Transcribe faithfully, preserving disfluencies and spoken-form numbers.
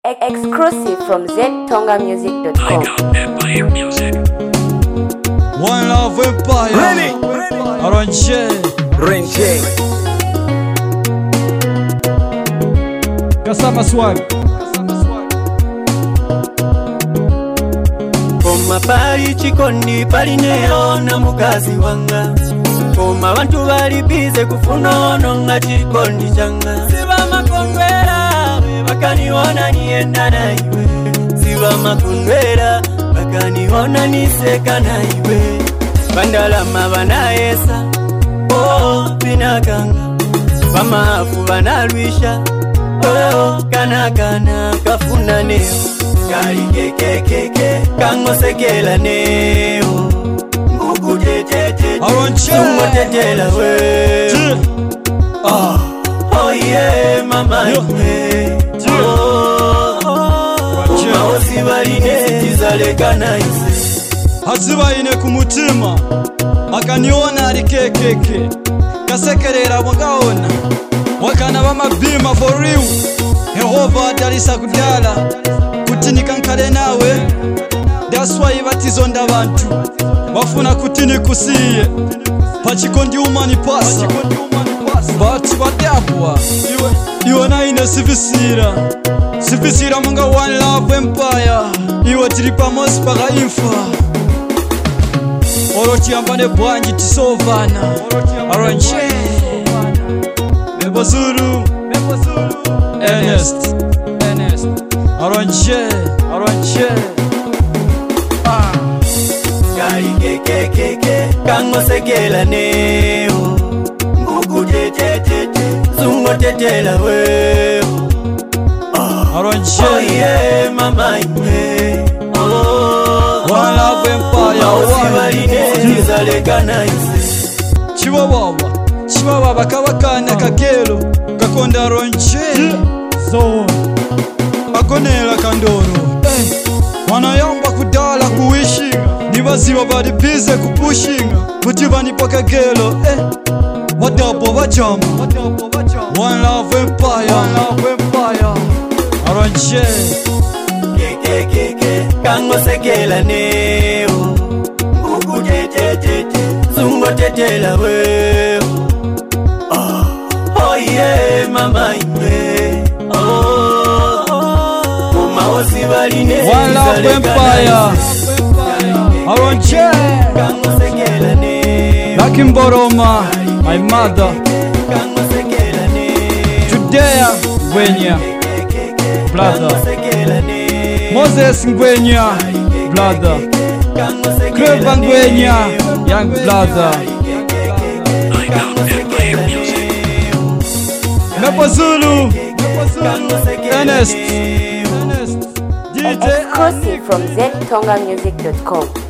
Exclusive from z tonga music dot com. Empire Music. One Love Empire. Ready? Arrange. Renche. Kasama swag. Koma pali chikondi pali nero na mukazi wanga. Koma bantu bali bize kufuna ono nga chikondi changa. Siba makondwera bakaniona nienda na iwe. Siba makondwera bakaniona niseka na iwe. Bandala mabana esa oh binaganga. Bamafu banalwisha oh kana kana kafuna neo. Kali keke keke kango sekela neo. Ngugu tete tete Sumo tetela we Oh Oh yeah mama iwe Oh Umaosi baline tizalekana ise Haziba ine kumutima akaniona ari kekeke kasekerera wakaona wakana bamabima for real Yehova atalisa kudala kutini kankale nawe that's why batizonda abantu bafuna kutini kusiye pachikondi umani pasa bati badabwa iwe iwe na ine sivisira sivisira munga One Love Empire iwe tripamos para infa oroti ambane bwanji tisovana arrange Mebozulu Mebozulu Ernest Ernest arrange arrange ah Kali keke keke kango sekela neo. Ngugu tete tete Sumo tetela we Oh arrange Oh yeah mama iwe Oh One Love Empire Umaosi baline tizalekana ise Chiwawawa Chiwawawa kabakana kakelo gakonda arrange so akonela kandoro eh wanayamba kudala kuishinga nibaziba bali bize kupushinga kutibani pakagelo eh wadapo bachama One Love Empire One Love Empire arrange Keke keke kango sekela neo. Ngugu tete tete Sumo tetela we Oh Oh yeah mama iwe Oh Umaosi baline One Love Empire arrange kango sekela neo. Lucky Mboroma my mother Kango sekela neo. Judea Ngwenya brother Kango sekela neo. Moses Ngwenya brother Kreba Ngwenya young brother Empire Music. Mebozulu Ernest Ernest D J Exclusive from z tonga music dot com.